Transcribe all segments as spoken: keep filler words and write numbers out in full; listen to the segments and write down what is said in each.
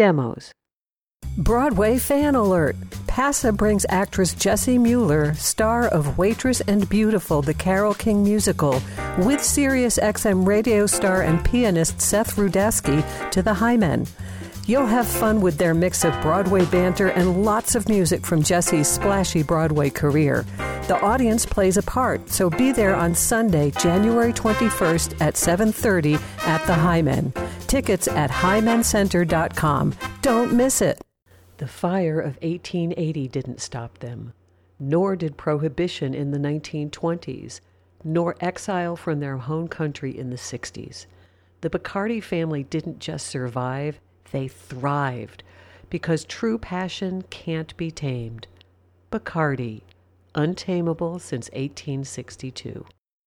demos. Broadway Fan Alert! PASA brings actress Jessie Mueller, star of Waitress and Beautiful, the Carole King musical, with SiriusXM radio star and pianist Seth Rudetsky to the Hymen. You'll have fun with their mix of Broadway banter and lots of music from Jessie's splashy Broadway career. The audience plays a part, so be there on Sunday, January twenty-first at seven thirty at the Hymen. Tickets at hymen center dot com. Don't miss it. The fire of eighteen eighty didn't stop them, nor did prohibition in the nineteen twenties, nor exile from their home country in the sixties. The Bacardi family didn't just survive, they thrived, because true passion can't be tamed. Bacardi, untamable since eighteen sixty-two.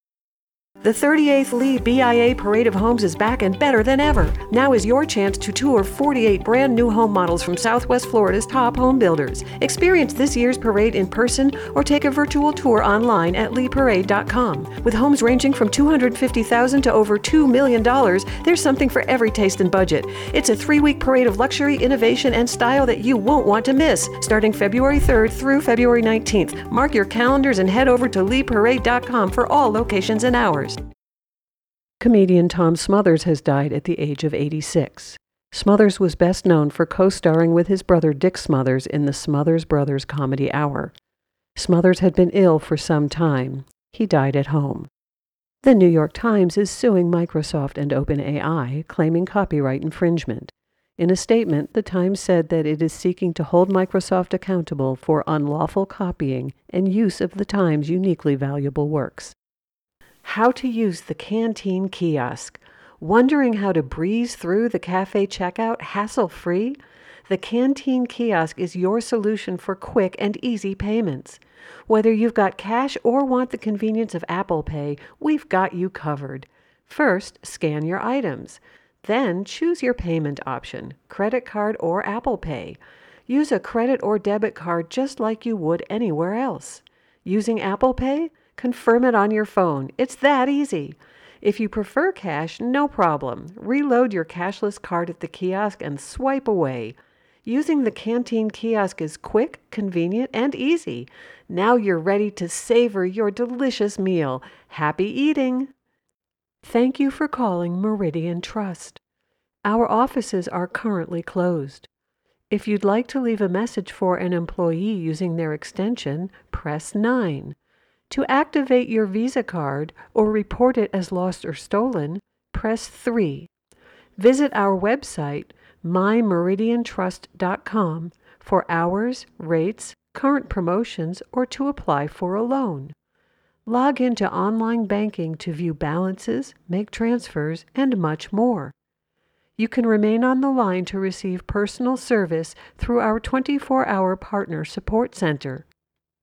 The thirty-eighth Lee B I A Parade of Homes is back and better than ever. Now is your chance to tour forty-eight brand new home models from Southwest Florida's top home builders. Experience this year's parade in person or take a virtual tour online at lee parade dot com. With homes ranging from two hundred fifty thousand dollars to over two million dollars, there's something for every taste and budget. It's a three-week parade of luxury, innovation, and style that you won't want to miss, starting February third through February nineteenth. Mark your calendars and head over to lee parade dot com for all locations and hours. Comedian Tom Smothers has died at the age of eighty-six. Smothers was best known for co-starring with his brother Dick Smothers in the Smothers Brothers Comedy Hour. Smothers had been ill for some time. He died at home. The New York Times is suing Microsoft and OpenAI, claiming copyright infringement. In a statement, the Times said that it is seeking to hold Microsoft accountable for unlawful copying and use of the Times' uniquely valuable works. How to use the Canteen kiosk. Wondering how to breeze through the cafe checkout hassle-free? The Canteen kiosk is your solution for quick and easy payments. Whether you've got cash or want the convenience of Apple Pay, we've got you covered. First, scan your items. Then choose your payment option, credit card or Apple Pay. Use a credit or debit card just like you would anywhere else. Using Apple Pay? Confirm it on your phone. It's that easy. If you prefer cash, no problem. Reload your cashless card at the kiosk and swipe away. Using the Canteen kiosk is quick, convenient, and easy. Now you're ready to savor your delicious meal. Happy eating! Thank you for calling Meridian Trust. Our offices are currently closed. If you'd like to leave a message for an employee using their extension, press nine. To activate your Visa card or report it as lost or stolen, press three. Visit our website, my meridian trust dot com, for hours, rates, current promotions, or to apply for a loan. Log into online banking to view balances, make transfers, and much more. You can remain on the line to receive personal service through our twenty-four hour partner support center.